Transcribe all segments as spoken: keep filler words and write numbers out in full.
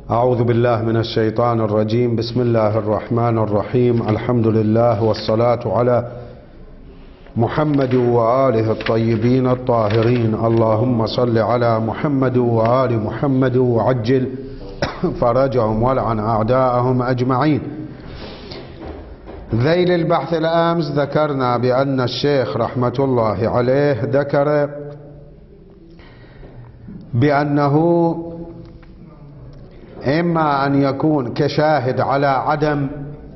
أعوذ بالله من الشيطان الرجيم. بسم الله الرحمن الرحيم. الحمد لله والصلاة على محمد وآله الطيبين الطاهرين. اللهم صل على محمد وآل محمد وعجل فرجهم والعن أعداءهم أجمعين. ذيل البحث الأمس ذكرنا بأن الشيخ رحمة الله عليه ذكر بأنه إما أن يكون كشاهد على عدم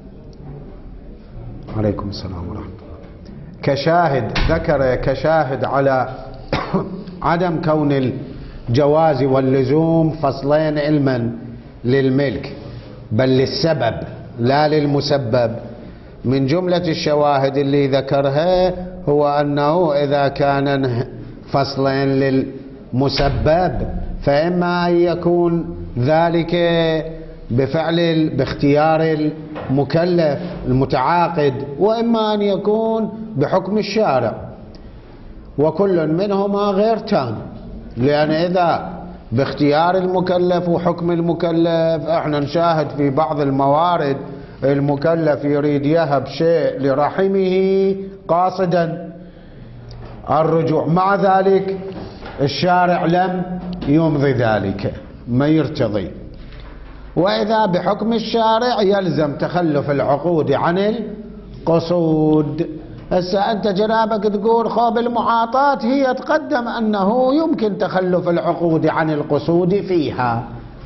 عليكم السلام ورحمة الله كشاهد ذكر كشاهد على عدم كون الجواز واللزوم فصلين علما للملك بل للسبب لا للمسبب. من جملة الشواهد اللي ذكرها هو أنه إذا كان فصلين للمسبب فإما أن يكون ذلك بفعل باختيار المكلف المتعاقد، وإما أن يكون بحكم الشارع، وكل منهما غير تام. لأن إذا باختيار المكلف وحكم المكلف احنا نشاهد في بعض الموارد المكلف يريد يهب شيء لرحمه قاصدا الرجوع، مع ذلك الشارع لم يمضي ذلك، ما يرتضي. وإذا بحكم الشارع يلزم تخلف العقود عن القصود. هسه أنت جنابك تقول خوب المعاطات هي تقدم أنه يمكن تخلف العقود عن القصود فيها.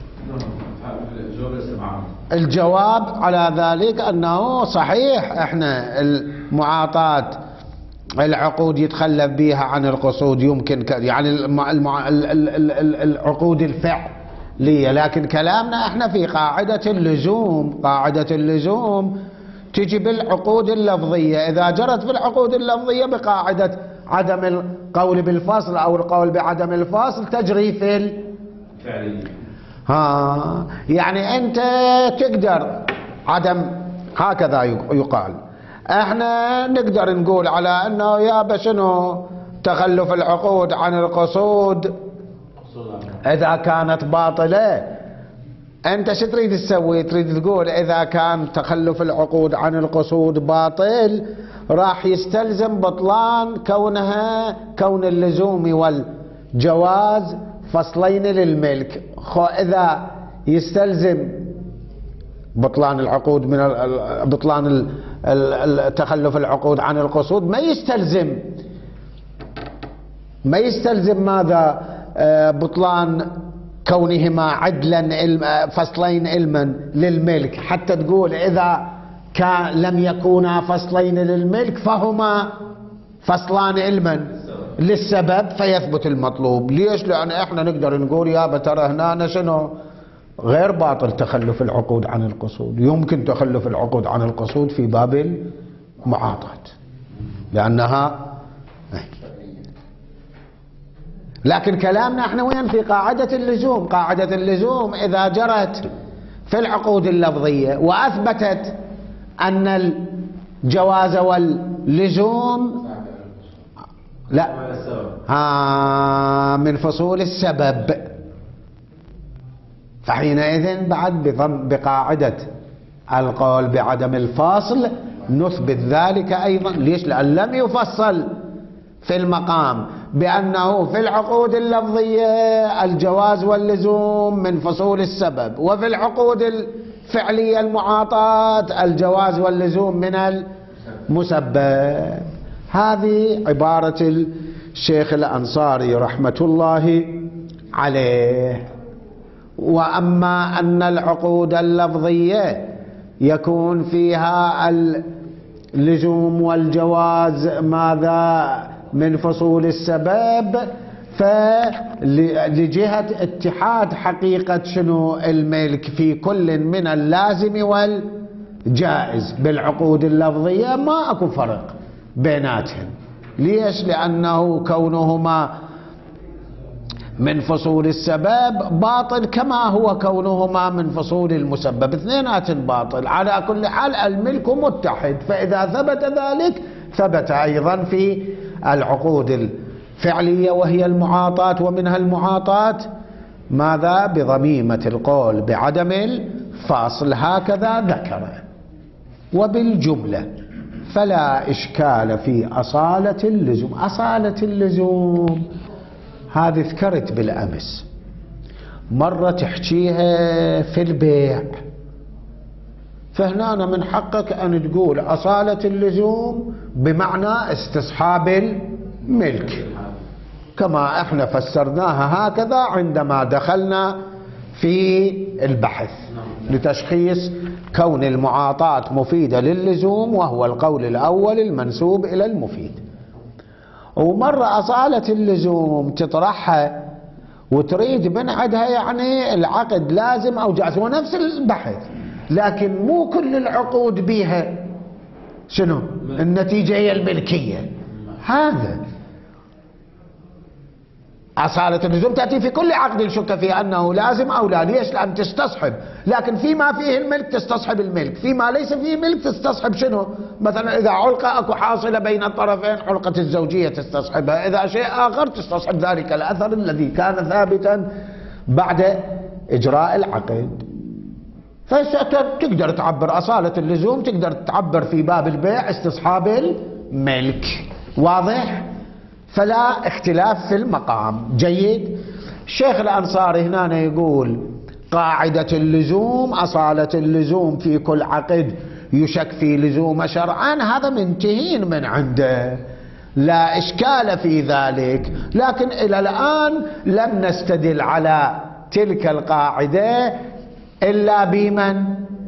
الجواب على ذلك أنه صحيح احنا المعاطات العقود يتخلف بها عن القصود يمكن يعني المع... المع... العقود الفعلية، لكن كلامنا احنا في قاعدة اللزوم. قاعدة اللزوم تجي بالعقود اللفظية. إذا جرت في العقود اللفظية بقاعدة عدم القول بالفصل أو القول بعدم الفصل تجري في الفعلية. ها يعني أنت تقدر عدم، هكذا يقال. احنا نقدر نقول على انه يا بشنو تخلف العقود عن القصود اذا كانت باطلة. انت شو تريد تسوي؟ تريد تقول اذا كان تخلف العقود عن القصود باطل راح يستلزم بطلان كونها كون اللزوم والجواز فصلين للملك. خو اذا يستلزم بطلان العقود من بطلان تخلف العقود عن القصود ما يستلزم ما يستلزم ماذا؟ بطلان كونهما عدلا فصلين علما للملك، حتى تقول إذا كان لم يكونا فصلين للملك فهما فصلان علما للسبب فيثبت المطلوب. ليش؟ لأن احنا نقدر نقول يا ترى هنا شنو غير باطل تخلف العقود عن القصود، يمكن تخلف العقود عن القصود في باب المعاطات لأنها. لكن كلامنا احنا وين؟ في قاعدة اللزوم. قاعدة اللزوم إذا جرت في العقود اللفظية وأثبتت أن الجواز واللزوم لا ها من فصول السبب، فحينئذ بعد بقاعدة القول بعدم الفاصل نثبت ذلك أيضا. ليش؟ لأن لم يفصل في المقام بأنه في العقود اللفظية الجواز واللزوم من فصول السبب، وفي العقود الفعلية المعاطات الجواز واللزوم من المسبب. هذه عبارة الشيخ الأنصاري رحمة الله عليه. وأما أن العقود اللفظية يكون فيها اللزوم والجواز ماذا من فصول السبب، فلجهة اتحاد حقيقة شنو الملك في كل من اللازم والجائز بالعقود اللفظية ما أكو فرق بيناتهم. ليش؟ لأنه كونهما من فصول السبب باطل كما هو كونهما من فصول المسبب، اثنينات باطل. على كل حال الملك متحد، فإذا ثبت ذلك ثبت أيضا في العقود الفعلية وهي المعاطات، ومنها المعاطات ماذا؟ بضميمة القول بعدم الفاصل، هكذا ذكر. وبالجملة فلا إشكال في أصالة اللزوم. أصالة اللزوم هذه ذكرت بالأمس، مرة تحكيها في البيع، فهنا أنا من حقك أن تقول أصالة اللزوم بمعنى استصحاب الملك، كما احنا فسرناها هكذا عندما دخلنا في البحث لتشخيص كون المعاطاة مفيدة للزوم، وهو القول الأول المنسوب إلى المفيد. ومرة أصالة اللزوم تطرحها وتريد من عندها يعني العقد لازم أو جائز، هو نفس البحث، لكن مو كل العقود بيها شنو النتيجة هي الملكية. هذا أصالة اللزوم تأتي في كل عقد شك فيه أنه لازم أو لا. ليش؟ لأن تستصحب، لكن فيما فيه الملك تستصحب الملك، فيما ليس فيه ملك تستصحب شنو؟ مثلا إذا علقة أكو حاصلة بين الطرفين، حلقة الزوجية تستصحبها، إذا شيء آخر تستصحب ذلك الأثر الذي كان ثابتا بعد إجراء العقد. فتقدر تعبر أصالة اللزوم، تقدر تعبر في باب البيع استصحاب الملك. واضح؟ فلا اختلاف في المقام. جيد. الشيخ الأنصاري هنا يقول قاعدة اللزوم أصالة اللزوم في كل عقد يشك في لزوم شرعا، هذا منتهين من عنده، لا إشكال في ذلك. لكن إلى الآن لم نستدل على تلك القاعدة إلا بمن؟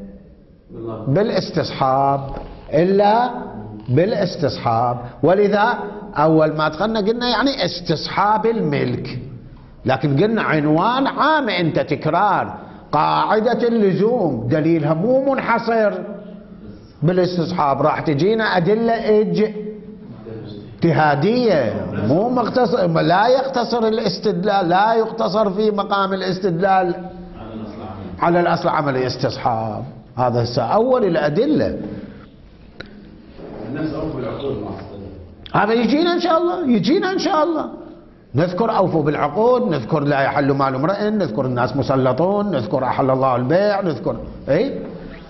بالاستصحاب، إلا بالاستصحاب. ولذا أول ما دخلنا قلنا يعني استصحاب الملك، لكن قلنا عنوان عام، أنت تكرار قاعدة اللزوم دليلها مو منحصر بالاستصحاب، راح تجينا أدلة اجتهادية مو مختصر، لا يقتصر الاستدلال، لا يقتصر في مقام الاستدلال على الأصل عمل الاستصحاب. هذا هسه أول الأدلة، هذا يجينا إن شاء الله، يجينا إن شاء الله. نذكر أوفوا بالعقود، نذكر لا يحل مال امرئ، نذكر الناس مسلطون، نذكر أحل الله البيع، نذكر أي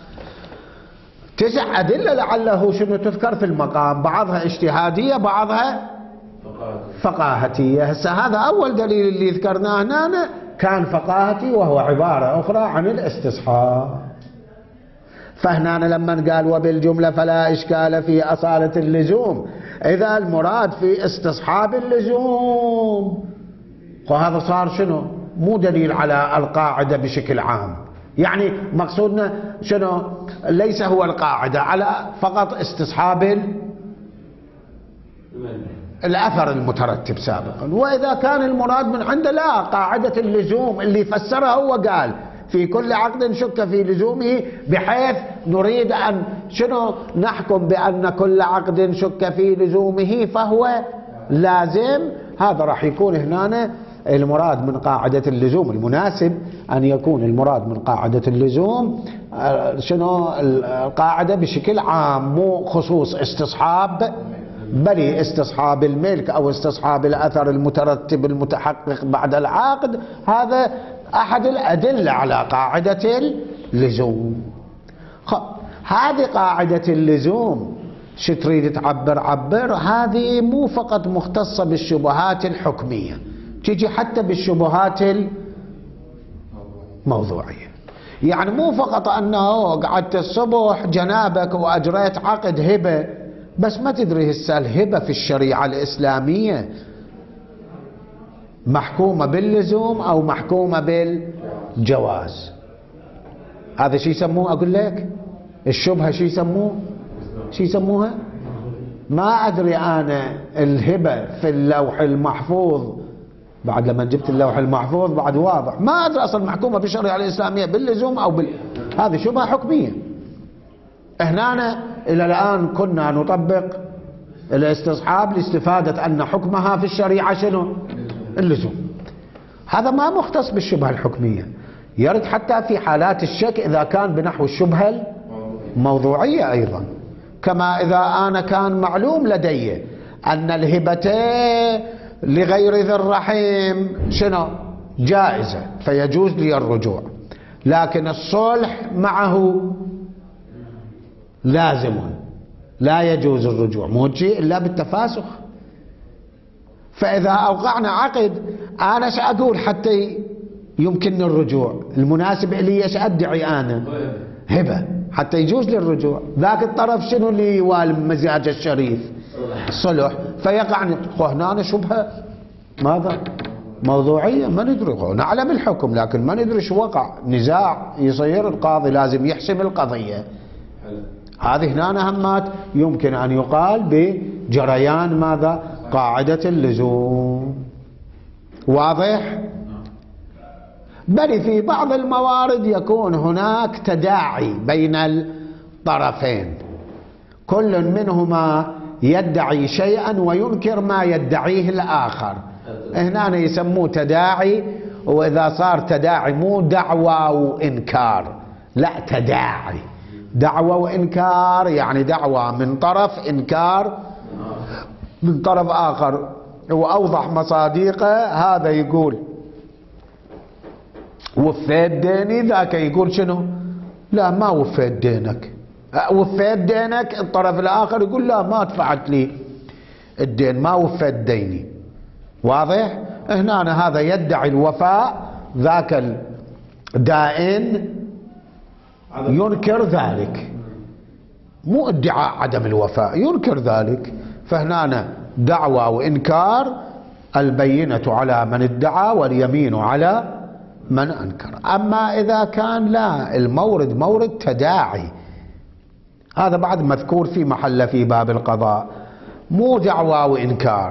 تسع أدلة لعله شنو تذكر في المقام، بعضها اجتهادية بعضها فقاهتية. هسه هذا أول دليل اللي ذكرناه هنا كان فقاهتي، وهو عبارة أخرى عن الاستصحاب. فهنا لما قال وبالجملة فلا إشكال في أصالة اللزوم، إذا المراد في استصحاب اللزوم، وهذا صار شنو؟ مو دليل على القاعدة بشكل عام، يعني مقصودنا شنو؟ ليس هو القاعدة على فقط استصحاب الأثر المترتب سابقا. وإذا كان المراد من عنده لا، قاعدة اللزوم اللي فسرها هو قال في كل عقد شك في لزومه، بحيث نريد أن شنو نحكم بأن كل عقد شك في لزومه فهو لازم. هذا راح يكون هنا المراد من قاعدة اللزوم، المناسب أن يكون المراد من قاعدة اللزوم شنو القاعدة بشكل عام، مو خصوص استصحاب، بل استصحاب الملك أو استصحاب الأثر المترتب المتحقق بعد العقد. هذا أحد الأدلة على قاعدة اللزوم. هذه قاعدة اللزوم شو تريد تعبر؟ عبر هذه مو فقط مختصة بالشبهات الحكمية، تجي حتى بالشبهات الموضوعية. يعني مو فقط أنه قعدت الصبح جنابك وأجريت عقد هبة، بس ما تدري هسه الهبة في الشريعة الإسلامية محكومة باللزوم أو محكومة بالجواز. هذا شي يسموه، أقول لك الشبهة شي يسموه، شي يسموها ما أدري أنا. الهبة في اللوح المحفوظ، بعد لما جبت اللوح المحفوظ بعد واضح، ما أدري أصلا محكومة بالشريعة الإسلامية باللزوم أو بال... هذه شبهة حكمية. هنا إلى الآن كنا نطبق الاستصحاب لاستفادة أن حكمها في الشريعة شنو؟ اللزوم. هذا ما مختص بالشبهة الحكمية، يرد حتى في حالات الشك إذا كان بنحو الشبهة الموضوعية أيضا. كما إذا أنا كان معلوم لدي أن الهبة لغير ذي الرحم شنو؟ جائزة فيجوز لي الرجوع، لكن الصلح معه لازم لا يجوز الرجوع، مو شيء إلا بالتفاسخ. فإذا أوقعنا عقد أنا ايش أقول حتى يمكنني الرجوع؟ المناسب لي ايش أدعي أنا؟ هبة حتى يجوز لي الرجوع. ذاك الطرف شنو اللي يوالم مزاج الشريف؟ صلح. فيقع هنا شبهة ماذا؟ موضوعية ما ندري، نعلم الحكم لكن ما ندري شو وقع، نزاع يصير القاضي لازم يحسم القضية. هذه هنا همات يمكن أن يقال بجريان ماذا؟ قاعدة اللزوم. واضح؟ بل في بعض الموارد يكون هناك تداعي بين الطرفين، كل منهما يدعي شيئا وينكر ما يدعيه الآخر، هنا يسموه تداعي. وإذا صار تداعي مو دعوى وإنكار، لا تداعي، دعوى وإنكار يعني دعوى من طرف، إنكار من طرف آخر. وأوضح مصادقه هذا يقول وفيت ديني، ذاك يقول شنو؟ لا ما وفيت دينك. وفيت دينك، الطرف الآخر يقول لا ما دفعت لي الدين، ما وفيت ديني. واضح؟ هنا هذا يدعي الوفاء، ذاك الدائن ينكر ذلك، مو ادعاء عدم الوفاء، ينكر ذلك. فهنا دعوى وإنكار، البينة على من ادعى واليمين على من أنكر. أما إذا كان لا، المورد مورد تداعي، هذا بعد مذكور في محل في باب القضاء، مو دعوى وإنكار،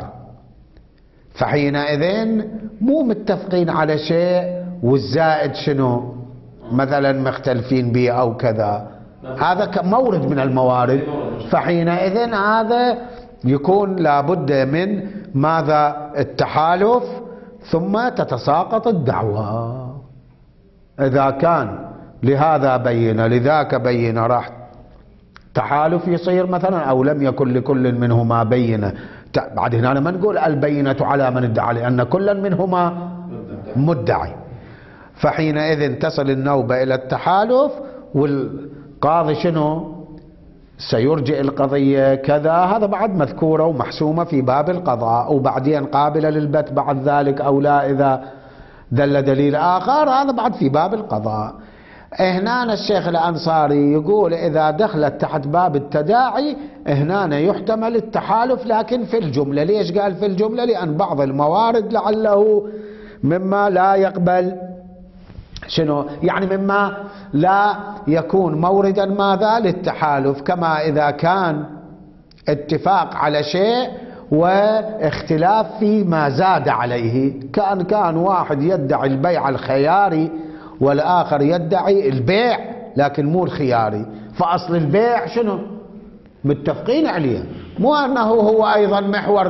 فحينئذ مو متفقين على شيء والزائد شنو مثلا مختلفين به أو كذا، هذا مورد من الموارد. فحينئذ هذا يكون لابد من ماذا؟ التحالف، ثم تتساقط الدعوة. إذا كان لهذا بينة لذاك بينة راح تحالف يصير مثلا، أو لم يكن لكل منهما بينة. بعد هنا ما نقول البينة على من ادعى، لأن كل منهما مدعي. فحينئذ تصل النوبة إلى التحالف، والقاضي شنو سيرجئ القضية كذا، هذا بعد مذكورة ومحسومة في باب القضاء، وبعدين قابلة للبت بعد ذلك أو لا إذا دل دليل آخر، هذا بعد في باب القضاء. هنا الشيخ الأنصاري يقول إذا دخلت تحت باب التداعي هنا يحتمل التحالف، لكن في الجملة. ليش قال في الجملة؟ لأن بعض الموارد لعله مما لا يقبل شنو يعني، مما لا يكون موردا ماذا؟ للتحالف، كما إذا كان اتفاق على شيء واختلاف فيما زاد عليه، كان كان واحد يدعي البيع الخياري والآخر يدعي البيع لكن مو الخياري، فأصل البيع شنو متفقين عليه، مو أنه هو أيضا محور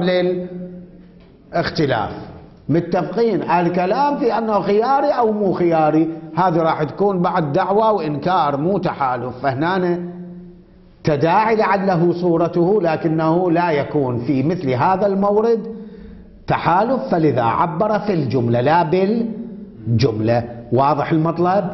للاختلاف، متفقين على الكلام في أنه خياري أو مو خياري. هذا راح تكون بعد دعوة وإنكار مو تحالف. فهنا تداعي لعله صورته، لكنه لا يكون في مثل هذا المورد تحالف، فلذا عبر في الجملة لا بالجملة. واضح المطلب؟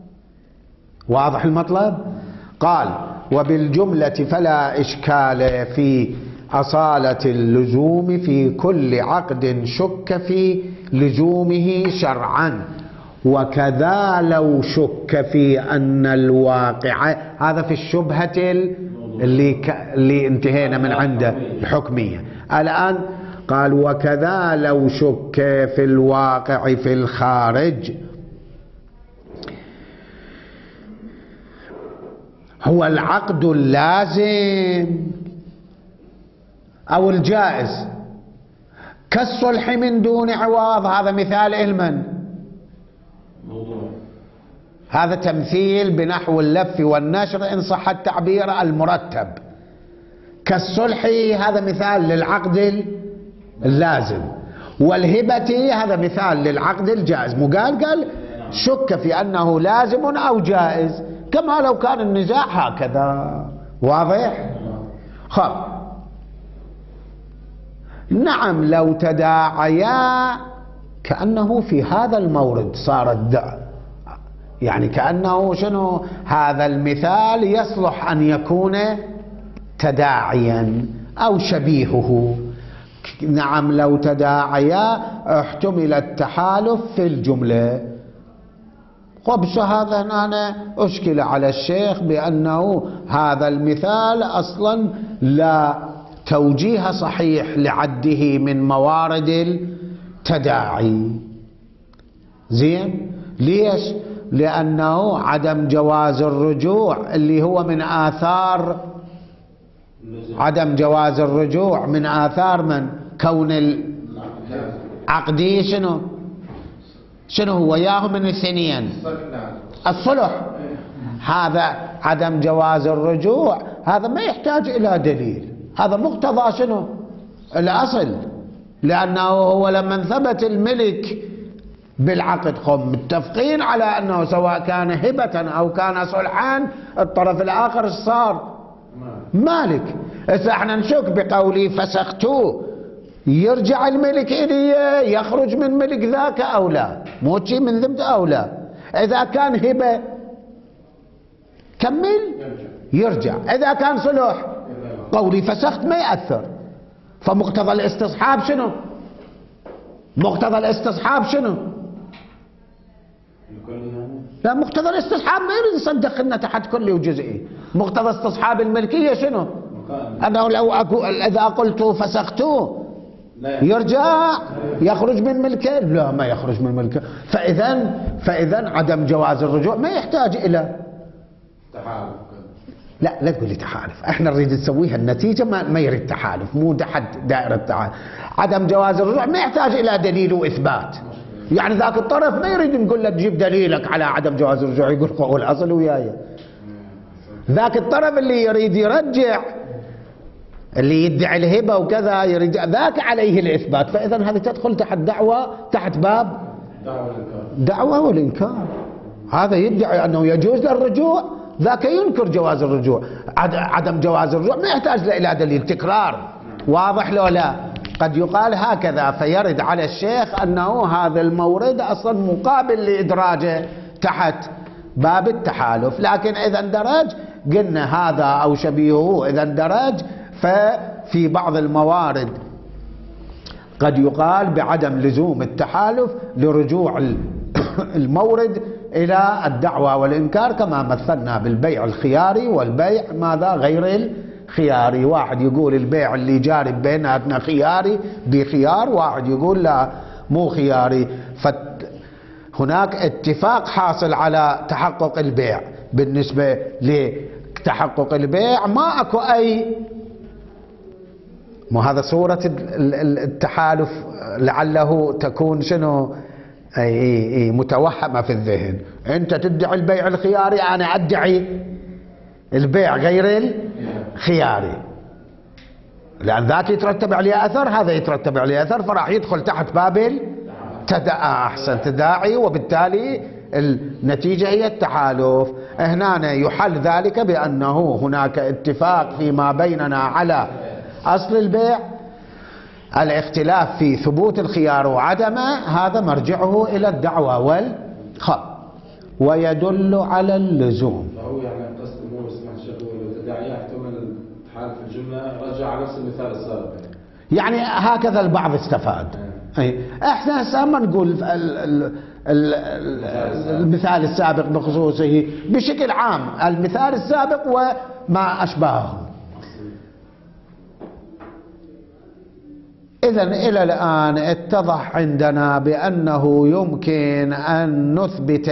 واضح المطلب؟ قال وبالجملة فلا إشكال في أصالة اللزوم في كل عقد شك في لزومه شرعا، وكذا لو شك في أن الواقع، هذا في الشبهة اللي, ك... اللي انتهينا من عنده الحكمية. الآن قال وكذا لو شك في الواقع في الخارج، هو العقد اللازم أو الجائز كالصلح من دون عوض. هذا مثال علما، هذا تمثيل بنحو اللف والنشر إن صح التعبير المرتب. كالصلح هذا مثال للعقد اللازم، والهبة هذا مثال للعقد الجائز. مو قال قال شك في أنه لازم أو جائز، كما لو كان النزاع هكذا. واضح؟ خب نعم، لو تداعيا كأنه في هذا المورد صار الدع يعني كأنه شنو هذا المثال يصلح أن يكون تداعيا أو شبيهه. نعم لو تداعيا احتمل التحالف في الجملة. قبس هذا هنا أشكل على الشيخ بأنه هذا المثال أصلا لا توجيه صحيح لعده من موارد التداعي. زين ليش؟ لأنه عدم جواز الرجوع اللي هو من آثار عدم جواز الرجوع من آثار من كون العقدي شنو شنو هو ياهو من الاثنين الصلح. هذا عدم جواز الرجوع هذا ما يحتاج إلى دليل، هذا مقتضى شنو الأصل، لأنه هو لما ثبت الملك بالعقد هم متفقين على أنه سواء كان هبة أو كان صلحان الطرف الآخر صار مالك. إذا احنا نشك بقولي فسختوه يرجع الملك إليه يخرج من ملك ذاك أو لا، مو شيء من ذمته أو لا. إذا كان هبة كمل يرجع، إذا كان صلح قولي فسخت ما يأثر. فمقتضى الاستصحاب شنو؟ مقتضى الاستصحاب شنو؟ لا مقتضى الاستصحاب ما يريد يصدق لنا تحت كلي وجزئي. مقتضى استصحاب الملكية شنو؟ أنه لو أكو إذا قلت فسختوه يرجع يخرج من ملكه؟ لا ما يخرج من ملكه. فإذا فإذا عدم جواز الرجوع ما يحتاج إلى تحالف. لا لا تقول لي تحالف، احنا نريد نسويها النتيجة ما, ما يريد تحالف، مو تحت دائرة تحالف. عدم جواز الرجوع ما يحتاج إلى دليل وإثبات. يعني ذاك الطرف ما يريد نقول له تجيب دليلك على عدم جواز الرجوع، يقول قول أصل وياي. ذاك الطرف اللي يريد يرجع اللي يدعي الهبة وكذا يريد ذاك عليه الإثبات. فإذا هذه تدخل تحت دعوة تحت باب دعوة والإنكار. هذا يدعي أنه يجوز الرجوع، ذاك ينكر جواز الرجوع. عدم جواز الرجوع ما يحتاج إلى دليل، تكرار. واضح لو لا؟ قد يقال هكذا فيرد على الشيخ أنه هذا المورد أصلا مقابل لإدراجه تحت باب التحالف. لكن إذا اندرج قلنا هذا أو شبيهه إذا اندرج ففي بعض الموارد قد يقال بعدم لزوم التحالف لرجوع المورد إلى الدعوة والإنكار، كما مثلنا بالبيع الخياري والبيع ماذا غير الخياري. واحد يقول البيع اللي جاري بيناتنا خياري بخيار، واحد يقول لا مو خياري. فهناك اتفاق حاصل على تحقق البيع. بالنسبة لتحقق البيع ما أكو أي، مو هذا صورة التحالف لعله تكون شنو أي أي أي متوهمة في الذهن. أنت تدعي البيع الخياري، أنا أدعي البيع غير الخياري، لأن ذاك يترتب عليه أثر هذا يترتب عليه أثر، فراح يدخل تحت باب التداعي. أحسن تداعي، وبالتالي النتيجة هي التحالف. هنا يحل ذلك بأنه هناك اتفاق فيما بيننا على أصل البيع، الاختلاف في ثبوت الخيار وعدمه هذا مرجعه إلى الدعوة والخط، ويدل على اللزوم. فهو يعني قصد مو اسمح الشيخ التداعي يحتمل الحال في الجملة رجع على نفس المثال السابق، يعني هكذا البعض استفاد. أي احنا هسه ما نقول ال ال ال المثال السابق بخصوصه بشكل عام، المثال السابق وما أشبهه. إذن إلى الآن اتضح عندنا بأنه يمكن أن نثبت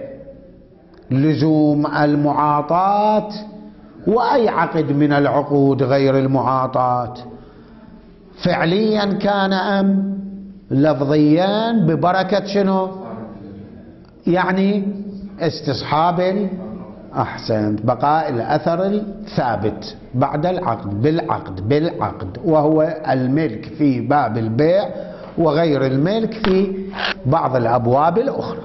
لزوم المعاطاة وأي عقد من العقود غير المعاطاة، فعليا كان أم لفظيا ببركة شنو؟ يعني استصحاب أحسنت بقاء الأثر الثابت بعد العقد بالعقد بالعقد، وهو الملك في باب البيع وغير الملك في بعض الأبواب الأخرى.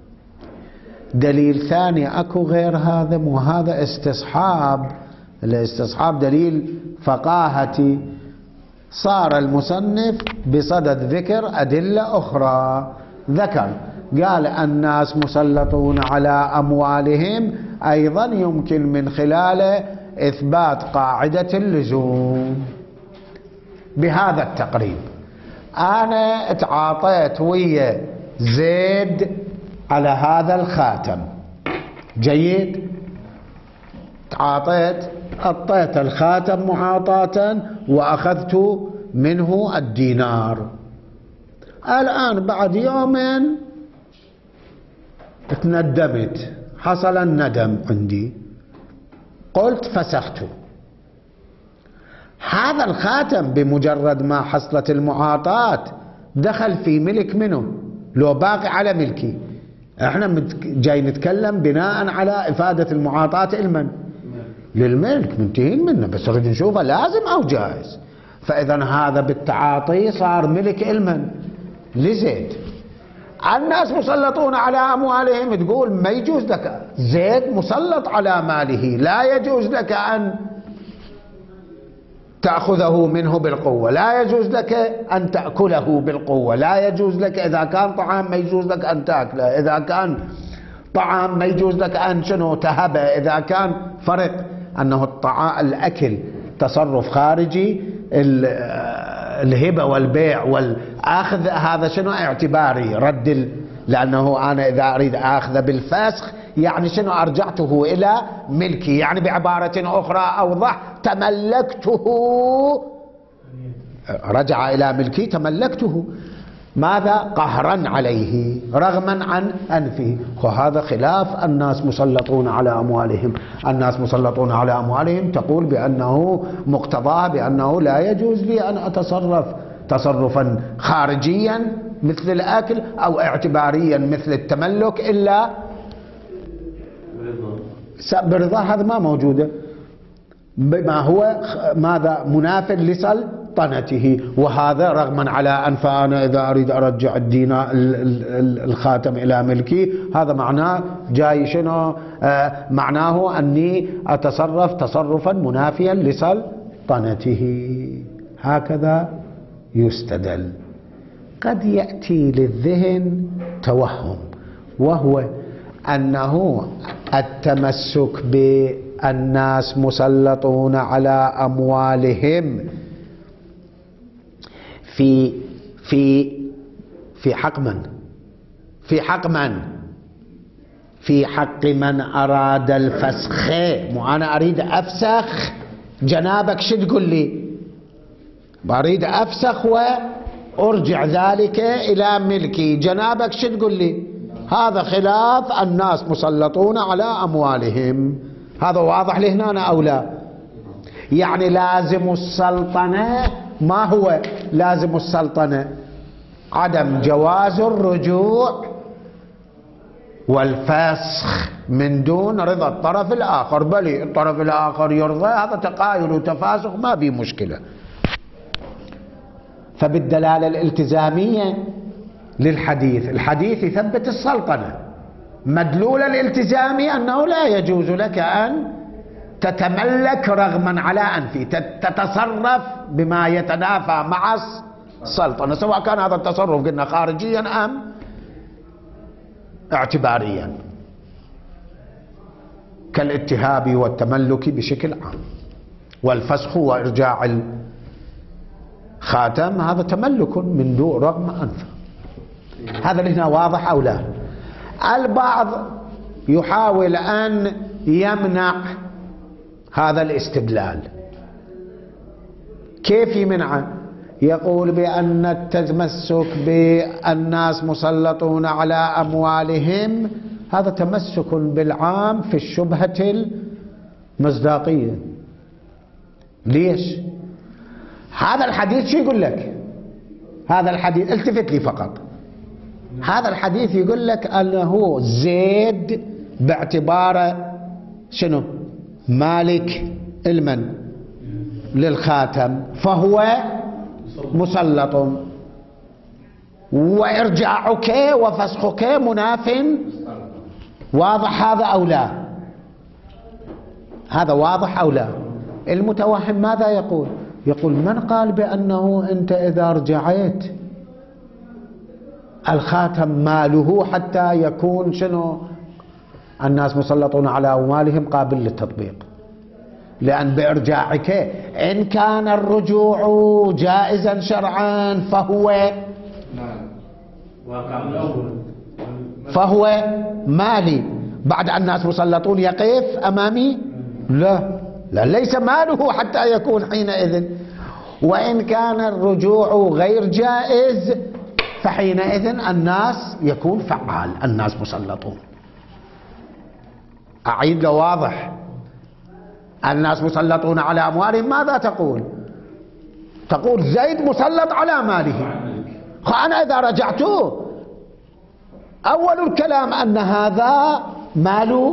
دليل ثاني أكو غير هذا، مو هذا استصحاب. الاستصحاب دليل فقاهتي صار المصنف بصدد ذكر أدلة أخرى. ذكر قال الناس مسلطون على أموالهم، أيضا يمكن من خلاله إثبات قاعدة اللزوم بهذا التقريب. أنا تعاطيت ويا زيد على هذا الخاتم، جيد، تعاطيت أعطيت الخاتم معاطاة وأخذت منه الدينار. الآن بعد يومين تندمت، حصل الندم عندي، قلت فسخته. هذا الخاتم بمجرد ما حصلت المعاطاة دخل في ملك منه، لو باقي على ملكي. احنا جاي نتكلم بناء على إفادة المعاطاة المن للملك، منتهين منه، بس نريد نشوفه لازم أو جائز. فإذا هذا بالتعاطي صار ملك المن لزيد. الناس مسلطون على أموالهم، تقول ما يجوز لك، زيد مسلط على ماله، لا يجوز لك أن تأخذه منه بالقوة، لا يجوز لك أن تأكله بالقوة، لا يجوز لك إذا كان طعام ما يجوز لك أن تأكله، إذا كان طعام ما يجوز لك أن شنو تهبه، إذا كان فرق أنه الطعام الأكل تصرف خارجي، الهبة والبيع والأخذ هذا شنو اعتباري رد ال... لأنه أنا إذا أريد أخذ بالفسخ يعني شنو أرجعته إلى ملكي، يعني بعبارة أخرى أوضح تملكته، رجع إلى ملكي تملكته، ماذا؟ قهرا عليه رغما عن أنفه. وهذا خلاف الناس مسلطون على أموالهم. الناس مسلطون على أموالهم تقول بأنه مقتضاه بأنه لا يجوز لي أن أتصرف تصرفا خارجيا مثل الأكل أو اعتباريا مثل التملك إلا برضا. هذا ما موجودة، بما هو ماذا؟ مناف لسلطنته. وهذا رغما على أنف أنا إذا أريد أرجع الدينار الخاتم إلى ملكي، هذا معناه جاي شنو؟ آه معناه أني أتصرف تصرفا منافيا لسلطنته. هكذا يستدل. قد يأتي للذهن توهم، وهو أنه التمسك بالناس مسلطون على أموالهم في في في حق من؟ في حق من؟ في حق من أراد الفسخ. مو أنا أريد أفسخ، جنابك شو تقول لي؟ أريد أفسخ وأرجع ذلك إلى ملكي، جنابك شو تقول لي؟ هذا خلاف الناس مسلطون على أموالهم. هذا واضح لهنا أو لا؟ يعني لازم السلطنة، ما هو لازم السلطنة؟ عدم جواز الرجوع والفسخ من دون رضا الطرف الآخر. بل الطرف الآخر يرضى، هذا تقايل وتفاسخ ما به مشكلة. فبالدلالة الالتزامية للحديث، الحديث يثبت السلطنة، مدلول الالتزامي أنه لا يجوز لك أن تتملك رغما على أنفي، تتصرف بما يتنافى مع السلطنة، سواء كان هذا التصرف قلنا خارجيا أم اعتباريا، كالاتهاب والتملك بشكل عام. والفسخ وإرجاع الخاتم هذا تملك من دون رغم أنف. هذا هنا واضح أو لا؟ البعض يحاول أن يمنع هذا الاستدلال. كيف يمنعه؟ يقول بأن التمسك بالناس مسلطون على أموالهم هذا تمسك بالعام في الشبهة المصداقية. ليش؟ هذا الحديث شو يقول لك؟ هذا الحديث التفت لي فقط. هذا الحديث يقول لك أنه زيد باعتباره شنو؟ مالك المن للخاتم، فهو مسلط، وإرجاعك وفسخك مناف. واضح هذا أو لا؟ هذا واضح أو لا؟ المتوهم ماذا يقول؟ يقول من قال بأنه أنت إذا رجعت الخاتم ماله حتى يكون شنو الناس مسلطون على أموالهم قابل للتطبيق؟ لأن بإرجاعك إن كان الرجوع جائزا شرعا فهو فهو مالي. بعد أن الناس مسلطون يقف أمامي؟ لا لا، ليس ماله حتى يكون حينئذ. وإن كان الرجوع غير جائز فحينئذ الناس يكون فعال، الناس مسلطون. أعيد له واضح، الناس مسلطون على أموالهم. ماذا تقول؟ تقول زيد مسلط على ماله. أنا إذا رجعت أول الكلام أن هذا مال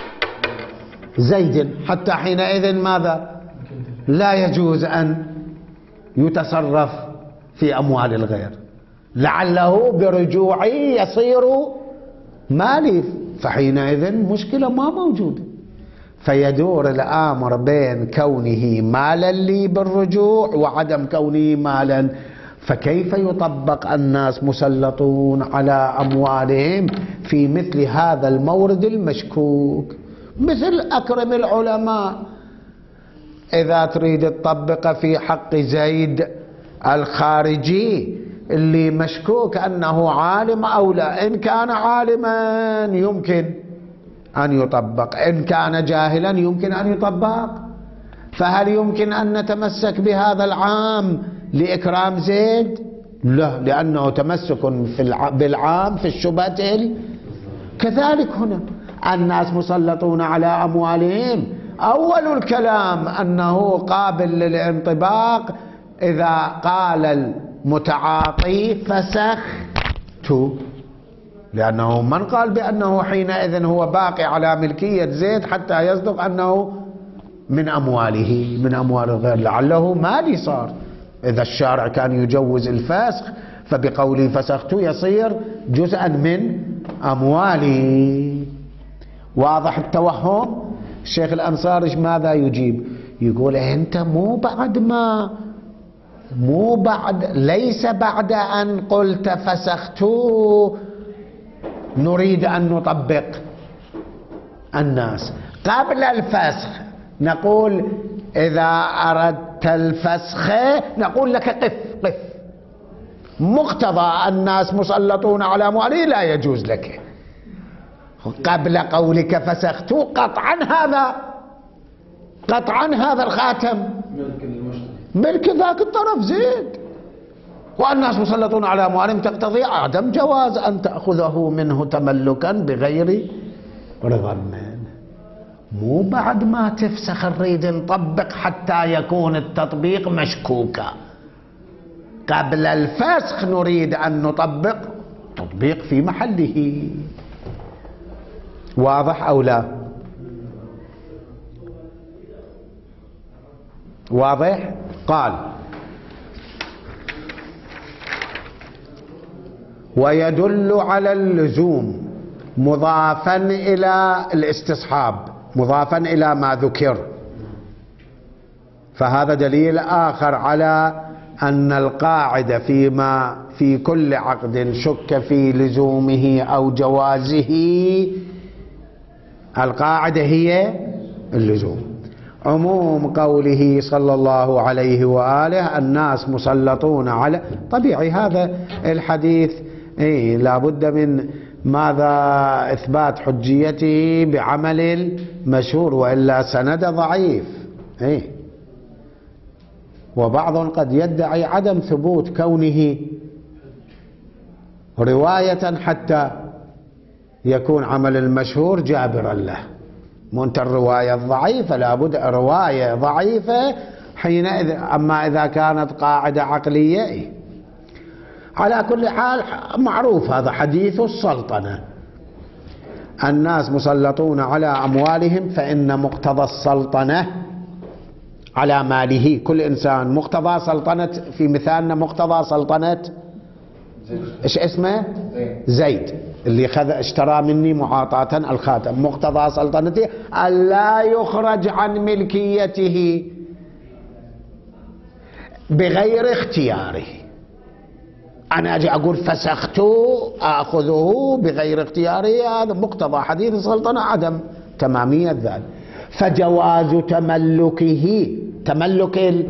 زيد، حتى حينئذ ماذا؟ لا يجوز أن يتصرف في أموال الغير، لعله برجوعي يصير مالي، فحينئذ مشكلة ما موجودة. فيدور الأمر بين كونه مالا لي بالرجوع وعدم كونه مالا. فكيف يطبق الناس مسلطون على أموالهم في مثل هذا المورد المشكوك؟ مثل أكرم العلماء إذا تريد تطبق في حق زيد الخارجي اللي مشكوك أنه عالم أو لا، إن كان عالما يمكن أن يطبق، إن كان جاهلا يمكن أن يطبق. فهل يمكن أن نتمسك بهذا العام لإكرام زيد؟ لا، لأنه تمسك في بالعام في الشبهة. كذلك هنا الناس مسلطون على أموالهم، أول الكلام أنه قابل للانطباق إذا قال المتعاطي فسخت، لأنه من قال بأنه حينئذ هو باقي على ملكية زيد حتى يصدق أنه من أمواله من أموال الغير، لعله مالي صار. إذا الشارع كان يجوز الفسخ فبقوله فسخت يصير جزءا من أموالي. واضح التوهم؟ الشيخ الأنصاري ماذا يجيب؟ يقول أنت مو بعد ما مو بعد ليس بعد أن قلت فسخت نريد أن نطبق الناس. قبل الفسخ نقول إذا أردت الفسخ نقول لك قف قف، مقتضى الناس مسلطون على أموالي لا يجوز لك. قبل قولك فسخت قطعا هذا قطعا هذا الخاتم ملك المشتري، ملك ذاك الطرف زيد، والناس مسلطون على أموالهم تقتضي عدم جواز أن تأخذه منه تملكا بغير رضا منه. مو بعد ما تفسخ نريد نطبق حتى يكون التطبيق مشكوكا، قبل الفسخ نريد أن نطبق تطبيق في محله. واضح أو لا؟ واضح؟ قال ويدل على اللزوم مضافا إلى الاستصحاب، مضافا إلى ما ذكر، فهذا دليل آخر على أن القاعدة فيما في كل عقد شك في لزومه أو جوازه القاعدة هي اللزوم. عموم قوله صلى الله عليه وآله الناس مسلطون على، طبيعي هذا الحديث إيه لابد من ماذا؟ إثبات حجيته بعمل المشهور، وإلا سند ضعيف. إيه وبعض قد يدعي عدم ثبوت كونه رواية حتى يكون عمل المشهور جابرا له. منت الرواية الضعيفة لابد رواية ضعيفة حينئذ. أما إذا كانت قاعدة عقلية إيه؟ على كل حال معروف هذا حديث السلطنة، الناس مسلطون على أموالهم، فإن مقتضى السلطنة على ماله كل إنسان. مقتضى سلطنة في مثالنا مقتضى سلطنة إيش اسمه؟ زيد اللي خذ اشترى مني معاطاة الخاتم. مقتضى سلطنته ألا يخرج عن ملكيته. بغير اختياره. أنا أجي أقول فسخت أخذه بغير اختياره، هذا مقتضى حديث السلطنة عدم تمامية ذلك. فجواز تملكه، تملك ال...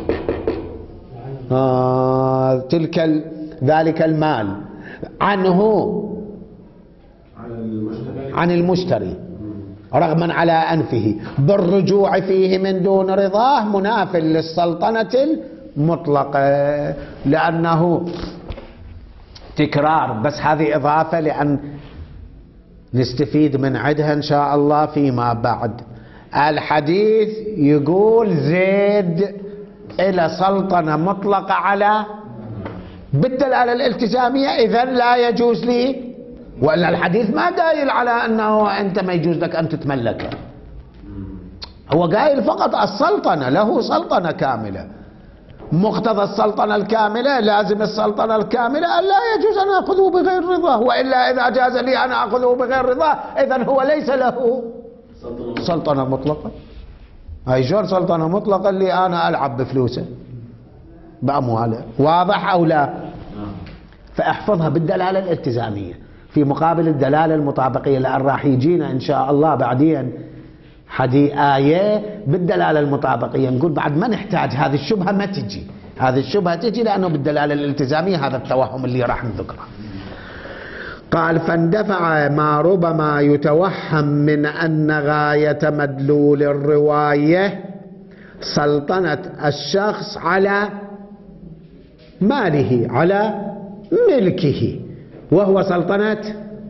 آه تلك ال... ذلك المال عنه عن المشتري عن المشتري رغما على أنفه بالرجوع فيه من دون رضاه مناف للسلطنة المطلقة، لأنه تكرار، بس هذه إضافة لأن نستفيد من عدها إن شاء الله فيما بعد. الحديث يقول زيد إلى سلطنة مطلقة على بالدلالة الالتزامية، إذن لا يجوز لي، وإلا الحديث ما دايل على أنه أنت ما يجوز لك أن تتملكه، هو قايل فقط السلطنة له سلطنة كاملة، مقتضى السلطنة الكاملة لازم السلطنة الكاملة أن لا يجوز أن أخذه بغير رضاه، وإلا إذا جاز لي أن أخذه بغير رضاه إذن هو ليس له سلطنة مطلقة. هاي شلون سلطنة مطلقة اللي أنا ألعب بفلوسه بأمواله؟ واضح أو لا؟ فاحفظها بالدلالة الالتزامية في مقابل الدلالة المطابقية، لأن راح يجينا إن شاء الله بعدين حديث آية بالدلالة المطابقية، نقول بعد ما نحتاج هذه الشبهة، ما تجي هذه الشبهة تجي لأنه بالدلالة الالتزامية هذا التوهم اللي راح نذكره. قال فاندفع ما ربما يتوهم من أن غاية مدلول الرواية سلطنة الشخص على ماله على ملكه، وهو سلطنة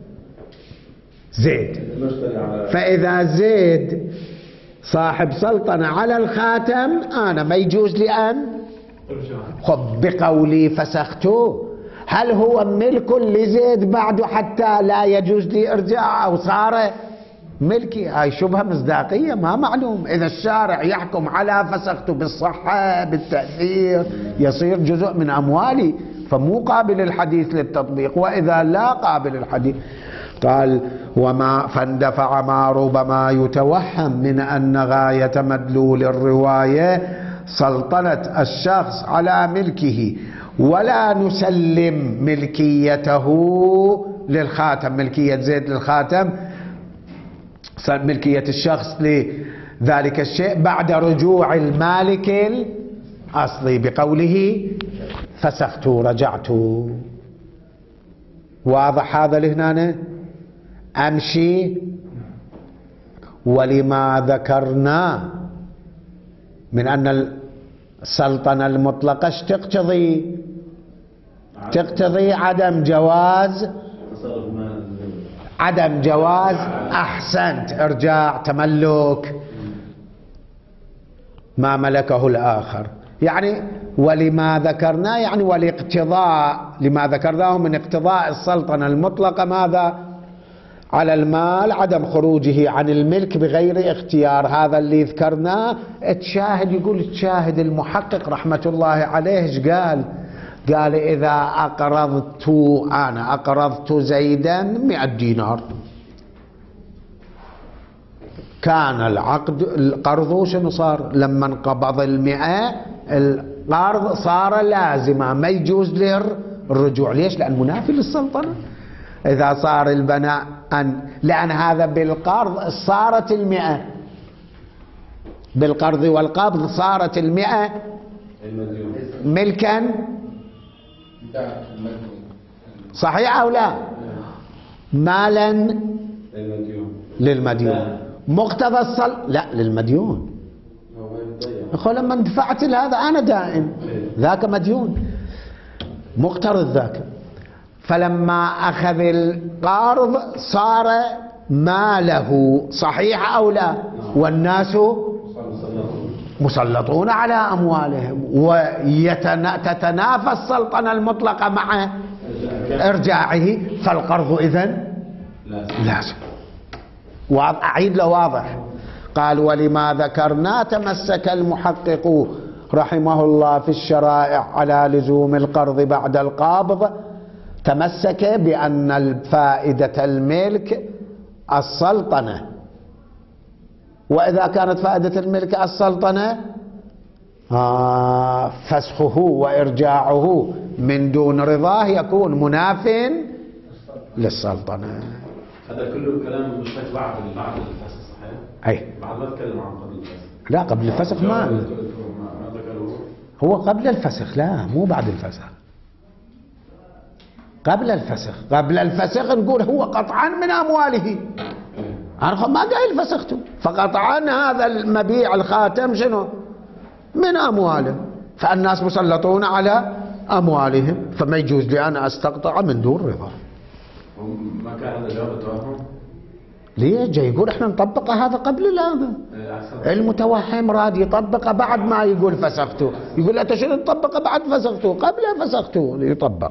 زيد. فإذا زيد صاحب سلطنة على الخاتم أنا ما يجوز لي أن خب بقولي فسخته، هل هو ملك لزيد بعده حتى لا يجوز لي إرجاع أو صار ملكي؟ هاي شبهة مصداقية ما معلوم. إذا الشارع يحكم على فسخته بالصحة بالتأثير يصير جزء من أموالي، فمو قابل الحديث للتطبيق، وإذا لا قابل الحديث. قال وما فاندفع ما ربما يتوهم من أن غاية مدلول الرواية سلطنة الشخص على ملكه، ولا نسلم ملكيته للخاتم، ملكية زيد للخاتم، ملكية الشخص لذلك الشيء بعد رجوع المالك الأصلي بقوله فسخت رجعت. واضح هذا لهنا؟ أمشي. ولما ذكرنا من أن السلطنة المطلقة تقتضي تقتضي عدم جواز عدم جواز أحسنت إرجاع تملك ما ملكه الآخر، يعني ولما ذكرنا يعني والاقتضاء لما ذكرناه من اقتضاء السلطنة المطلقة ماذا على المال عدم خروجه عن الملك بغير اختيار. هذا اللي ذكرناه. تشاهد يقول تشاهد المحقق رحمة الله عليه ايش قال؟ قال إذا أقرضت أنا أقرضت زيدا مئة دينار، كان العقد القرض شنو صار؟ لما انقبض المئة القرض صار لازما ما يجوز له الرجوع. ليش؟ لأن منافي للسلطنة. إذا صار البناء أن لأن هذا بالقرض صارت المئة، بالقرض والقبض صارت المئة ملكا، صحيح أو لا؟ مالا للمديون، مقتضى الصل لا للمديون. أخو لما دفعت لهذا أنا دائن، ذاك مديون مقترض ذاك، فلما أخذ القرض صار ماله، صحيح أو لا؟ والناس مسلطون على أموالهم، وتتنافى السلطنة المطلقة مع إرجاعه، فالقرض إذن لازم. أعيد له واضح. قال ولما ذكرنا تمسك المحقق رحمه الله في الشرائع على لزوم القرض بعد القبض، تمسك بأن الفائدة الملك السلطنة، وإذا كانت فائدة الملك السلطنة آه فسخه وإرجاعه من دون رضاه يكون مناف للسلطنة. هذا كله كلام مشتق بعد بعد الفسخ صحيح؟ أي بعد ما تكلم عن قبل الفسخ. لا قبل الفسخ ما ما ذكروه. هو قبل الفسخ، لا مو بعد الفسخ، قبل الفسخ. قبل الفسخ نقول هو قطعا من أمواله، أنا ما قايل فسخته، فقطعا هذا المبيع الخاتم شنو؟ من أمواله، فالناس مسلطون على أموالهم، فما يجوز لي أنا أستقطع من دون رضا. ما كان هذا جواب التوهم؟ ليه جاي يقول احنا نطبق هذا قبل هذا؟ المتوهم راد يطبق بعد ما يقول فسخته، يقول انت شنو تطبق بعد فسخته؟ قبل فسخته يطبق.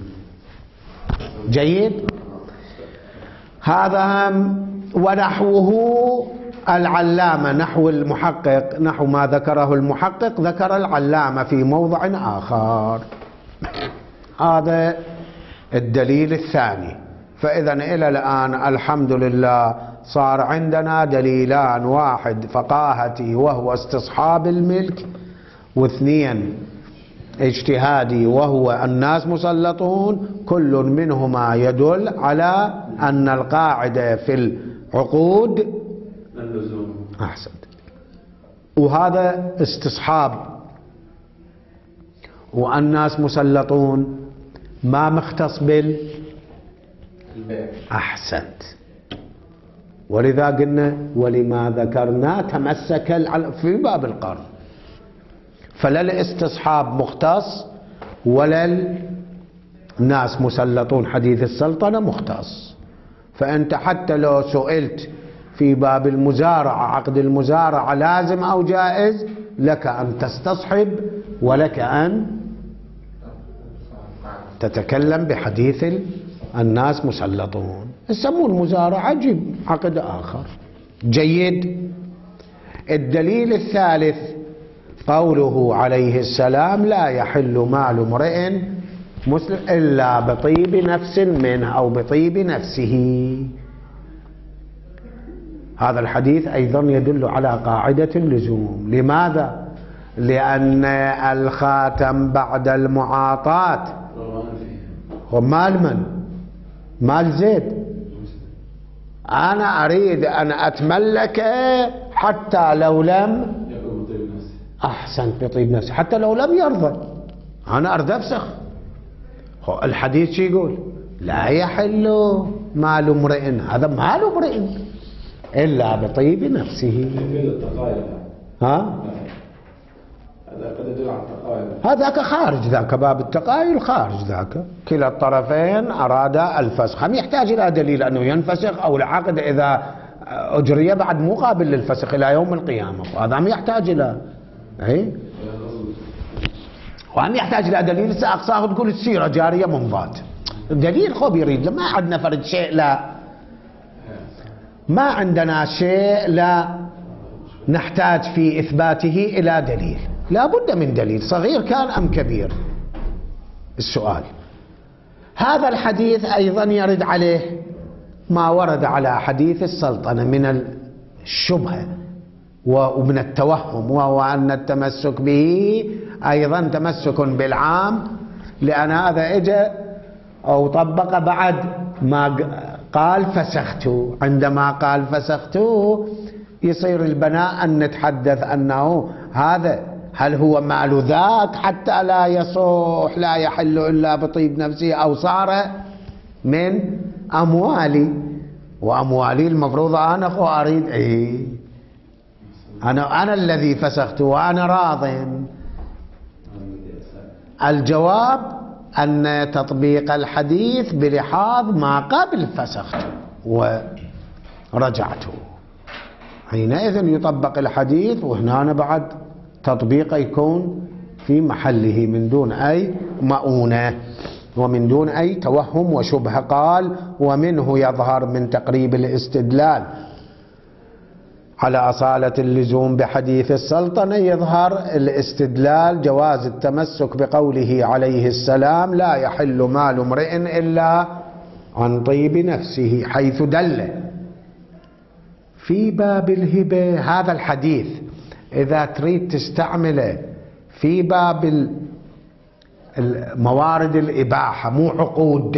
جيد. هذا هم. ونحوه العلامة، نحو المحقق، نحو ما ذكره المحقق ذكر العلامة في موضع آخر. هذا الدليل الثاني. فإذا إلى الآن الحمد لله صار عندنا دليلان، واحد فقاهتي وهو استصحاب الملك، واثنين اجتهادي وهو الناس مسلطون، كل منهما يدل على أن القاعدة في العقود اللزوم. أحسن. وهذا استصحاب والناس مسلطون ما مختص بال أحسنت. ولذا قلنا ولما ذكرنا تمسك في باب القرض، فلا الاستصحاب مختص ولا الناس مسلطون حديث السلطنة مختص. فأنت حتى لو سئلت في باب المزارعة، عقد المزارعة لازم أو جائز، لك أن تستصحب ولك أن تتكلم بحديث الناس مسلطون. يسمون المزارعة جيب عقد آخر. جيد. الدليل الثالث قوله عليه السلام لا يحل مال امرئ مسلم إلا بطيب نفس منه أو بطيب نفسه. هذا الحديث أيضا يدل على قاعدة اللزوم. لماذا؟ لأن الخاتم بعد المعاطاة هو مال من؟ مال زيد. أنا أريد أن أتملكه حتى لو لم أحسنت بطيب نفسي، حتى لو لم يرضى أنا أريد أفسخ. الحديث شو يقول؟ لا يحل مال امرئ، هذا مال امرئ إلا بطيب نفسه. ها؟ هذا قد يدل على التقايل. هذاك خارج، ذاك باب التقايل خارج، ذاك كلا الطرفين أراد الفسخ، هم يحتاج إلى دليل أنه ينفسخ، أو العقد إذا أجري بعد مقابل للفسخ إلى يوم القيامة، وهذا هم يحتاج إلى أي وهم يحتاج إلى دليل. سأقصاه تقول السيرة جارية منضات، دليل خب يريد. ما عندنا فرد شيء، لا ما عندنا شيء لا نحتاج في إثباته إلى دليل، لا بد من دليل صغير كان أم كبير. السؤال هذا الحديث أيضا يرد عليه ما ورد على حديث السلطنة من الشبهة ومن التوهم، وهو أن التمسك به أيضا تمسك بالعام، لأن هذا إجا أو طبق بعد ما قال فسخته. عندما قال فسخته يصير البناء أن نتحدث أنه هذا هل هو مال ذاك حتى لا يصح لا يحل إلا بطيب نفسه، أو صار من أموالي، وأموالي المفروض أنا خو أريد إيه أنا أنا الذي فسخته وأنا راض. الجواب أن تطبيق الحديث بلحاظ ما قبل فسخته ورجعته، حينئذ يطبق الحديث، وهنا بعد تطبيق يكون في محله من دون أي مؤونة ومن دون أي توهم وشبهة. قال ومنه يظهر من تقريب الاستدلال على أصالة اللزوم بحديث السلطنة، يظهر الاستدلال جواز التمسك بقوله عليه السلام لا يحل مال امرئ إلا عن طيب نفسه، حيث دل في باب الهبة. هذا الحديث إذا تريد تستعمله في باب موارد الإباحة مو عقود.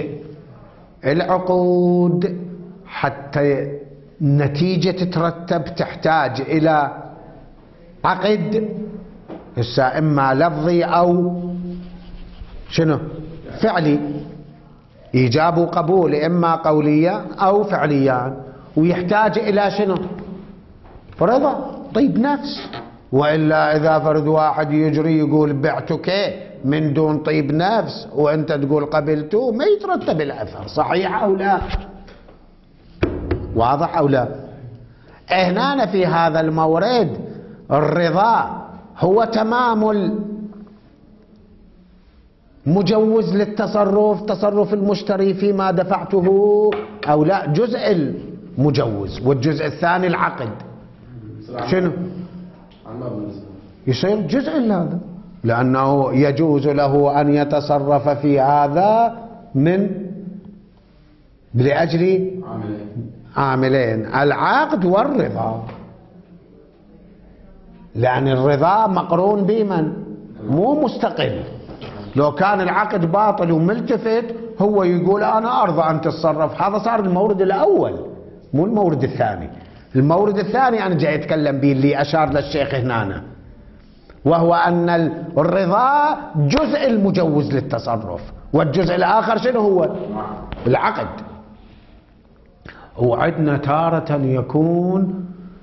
العقود حتى نتيجة تترتب تحتاج إلى عقد، هسه إما لفظي أو شنو فعلي، إيجاب وقبول، إما قولية أو فعليان، ويحتاج إلى شنو رضا طيب نفس. وإلا إذا فرد واحد يجري يقول بعتك من دون طيب نفس وأنت تقول قبلته، ما يترتب الأثر. صحيح أو لا؟ واضح أو لا؟ هنا في هذا المورد الرضا هو تمام المجوز للتصرف، تصرف المشتري فيما دفعته أو لا، جزء المجوز، والجزء الثاني العقد. شنو يصير جزء هذا، لأنه يجوز له أن يتصرف في هذا من لأجل عاملين، العقد والرضا. لأن الرضا مقرون بمن؟ مو مستقل. لو كان العقد باطل وملتفت هو يقول أنا أرضى أن تتصرف، هذا صار المورد الأول مو المورد الثاني. المورد الثاني أنا جاي أتكلم به اللي أشار للشيخ هنا، وهو أن الرضا جزء المجوز للتصرف، والجزء الآخر شنو هو؟ العقد. وعندنا تارة يكون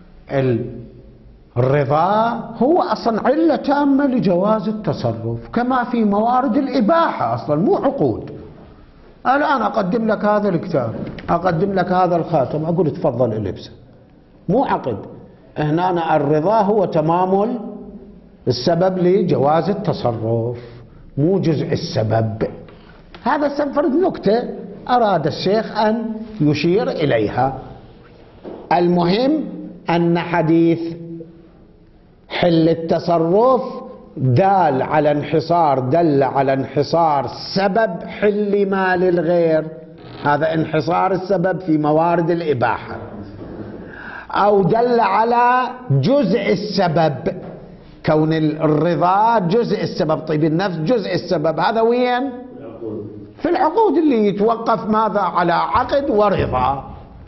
الرضا هو أصلا علة تامة لجواز التصرف، كما في موارد الإباحة أصلا مو عقود. الآن أقدم لك هذا الكتاب، أقدم لك هذا الخاتم، أقول تفضل البسه، مو عقد. هنا الرضا هو تمام السبب لجواز التصرف، مو جزء السبب. هذا سنفرد نكتة أراد الشيخ أن يشير إليها. المهم أن حديث حل التصرف دال على انحصار، دل على انحصار سبب حل مال الغير، هذا انحصار السبب في موارد الإباحة، أو دل على جزء السبب، كون الرضا جزء السبب، طيب النفس جزء السبب، هذا وين؟ في العقود اللي يتوقف ماذا؟ على عقد ورضا.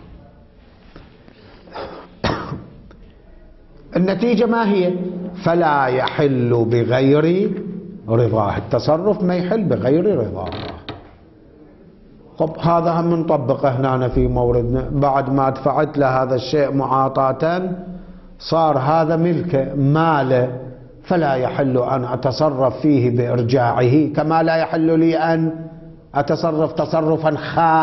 النتيجة ما هي؟ فلا يحل بغير رضاه، التصرف ما يحل بغير رضاه. طب هذا هم نطبقه هنا في موردنا، بعد ما دفعت له هذا الشيء معاطاة صار هذا ملكه ماله، فلا يحل أن أتصرف فيه بإرجاعه، كما لا يحل لي أن أتصرف تصرفا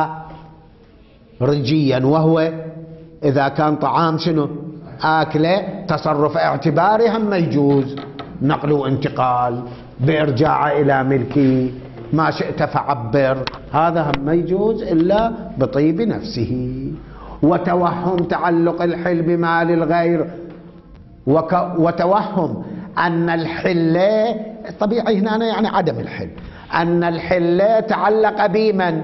خارجيا، وهو إذا كان طعام شنو آكله، تصرف اعتباري هم ما يجوز، نقل وانتقال بإرجاعه إلى ملكي، ما شئت فعبر، هذا هم ما يجوز إلا بطيب نفسه. وتوهم تعلق الحل بمال الغير، وك وتوهم أن الحل طبيعي هنا يعني عدم الحل، أن الحل تعلق بمن؟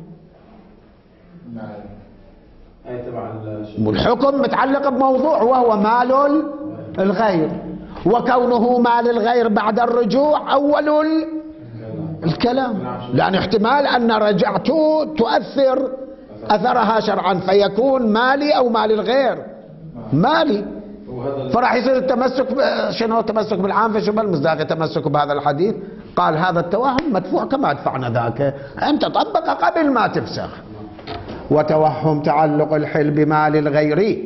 والحكم متعلق بموضوع وهو مال الغير، وكونه مال الغير بعد الرجوع أول الكلام، لأن احتمال أن رجعته تؤثر أثرها شرعا فيكون مالي أو مال الغير مالي، فراح يصير التمسك شنو؟ التمسك بالعام في شمال مصداق التمسك بهذا الحديث. قال هذا التوهم مدفوع كما دفعنا ذاك، أنت طبق قبل ما تفسخ. وتوهم تعلق الحل بمال الغير،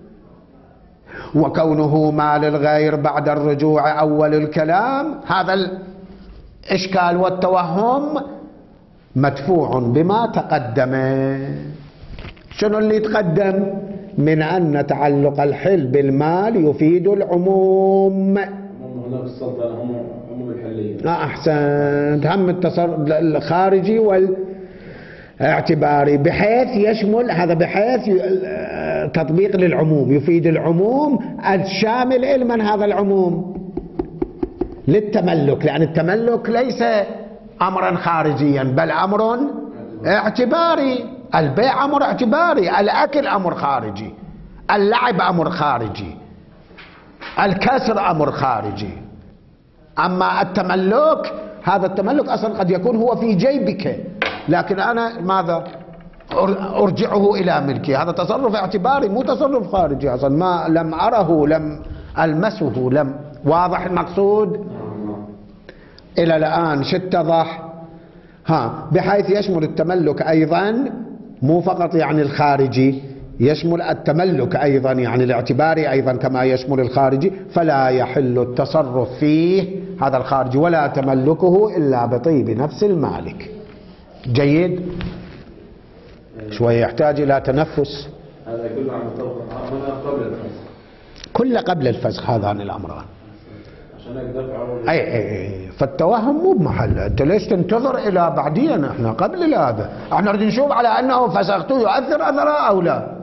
وكونه مال الغير بعد الرجوع أول الكلام، هذا الإشكال والتوهم مدفوع بما تقدم. شنو اللي تقدم؟ من أن تعلق الحل بالمال يفيد العموم. هناك السلطنة هم عموم الحلية. أحسنت، هم التصرف الخارجي والاعتباري، بحيث يشمل هذا، بحيث تطبيق للعموم، يفيد العموم الشامل لمن هذا العموم؟ للتملك، لأن التملك ليس أمرا خارجيا بل أمر اعتباري، البيع أمر اعتباري، الأكل أمر خارجي، اللعب أمر خارجي، الكسر أمر خارجي. أما التملك، هذا التملك أصلا قد يكون هو في جيبك، لكن أنا ماذا أرجعه إلى ملكي. هذا تصرف اعتباري مو تصرف خارجي، أصلا ما لم أره، لم ألمسه، لم. واضح المقصود؟ إلى الآن شو اتضح؟ ها، بحيث يشمل التملك أيضا مو فقط يعني الخارجي، يشمل التملك أيضا يعني الاعتباري أيضا كما يشمل الخارجي، فلا يحل التصرف فيه هذا الخارجي ولا تملكه إلا بطيب نفس المالك. جيد؟ شوية يحتاج إلى تنفس. هذا كله عم يطبق قبل الفسخ، كله قبل الفسخ هذان الأمران. عشان هيك دفعوا أي أي فالتوهم مو بمحل. أنت ليش تنتظر إلى بعدين؟ إحنا قبل هذا، إحنا نريد نشوف على أنه فسخته يؤثر أثره أو لا.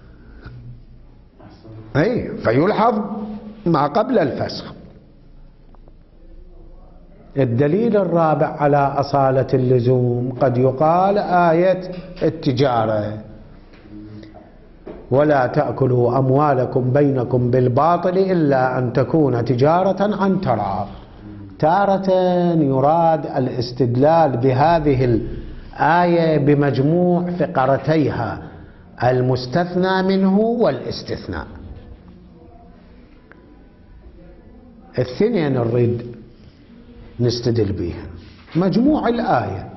أي فيلحظ ما قبل الفسخ. الدليل الرابع على أصالة اللزوم، قد يقال آية التجارة: ولا تأكلوا أموالكم بينكم بالباطل إلا أن تكون تجارة عن تراض. تارة يراد الاستدلال بهذه الآية بمجموع فقرتيها، المستثنى منه والاستثناء. الاثنين نريد نستدل بها، مجموع الآية،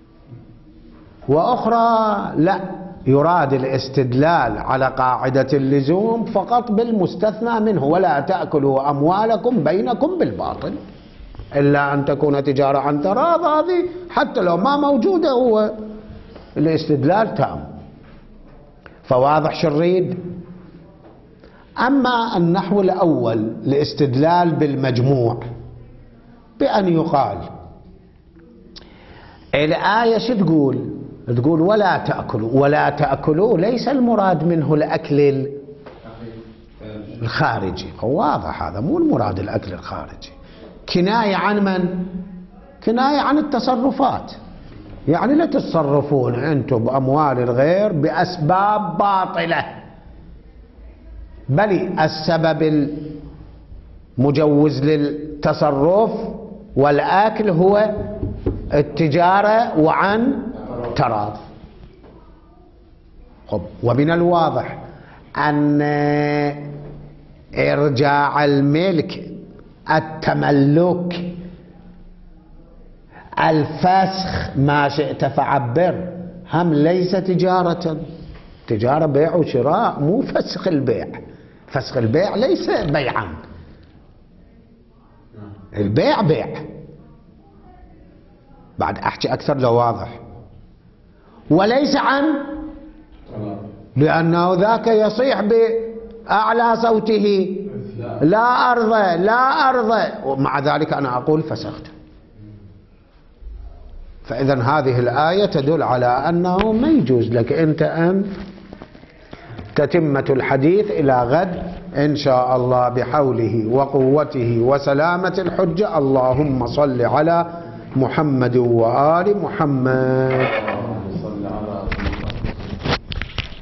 وأخرى لا، يراد الاستدلال على قاعدة اللزوم فقط بالمستثنى منه: ولا تأكلوا أموالكم بينكم بالباطل إلا أن تكون تجارة عن تراض. هذه حتى لو ما موجودة هو الاستدلال تام. فواضح شو نريد. أما النحو الأول الاستدلال بالمجموع، بأن يقال الآية شو تقول؟ تقول ولا تأكلوا. ولا تأكلوا ليس المراد منه الأكل الخارجي، واضح هذا مو المراد الأكل الخارجي. كناية عن من؟ كناية عن التصرفات، يعني لا تتصرفون أنتم بأموال الغير بأسباب باطلة، بل السبب المجوز للتصرف والأكل هو التجارة وعن تراض. ومن الواضح أن إرجاع الملك، التملك، الفسخ، ما شئت فعبر، هم ليس تجارة. تجارة بيع وشراء، مو فسخ البيع. فسخ البيع ليس بيعا، البيع بيع. بعد أحكي أكثر لو واضح. وليس عن، لأنه ذاك يصيح بأعلى صوته: لا أرضى لا أرضى، ومع ذلك أنا أقول فسخت. فإذا هذه الآية تدل على أنه ما يجوز لك أنت أن تتمة الحديث إلى غد إن شاء الله بحوله وقوته وسلامة الحجة. اللهم صل على محمد وآل محمد.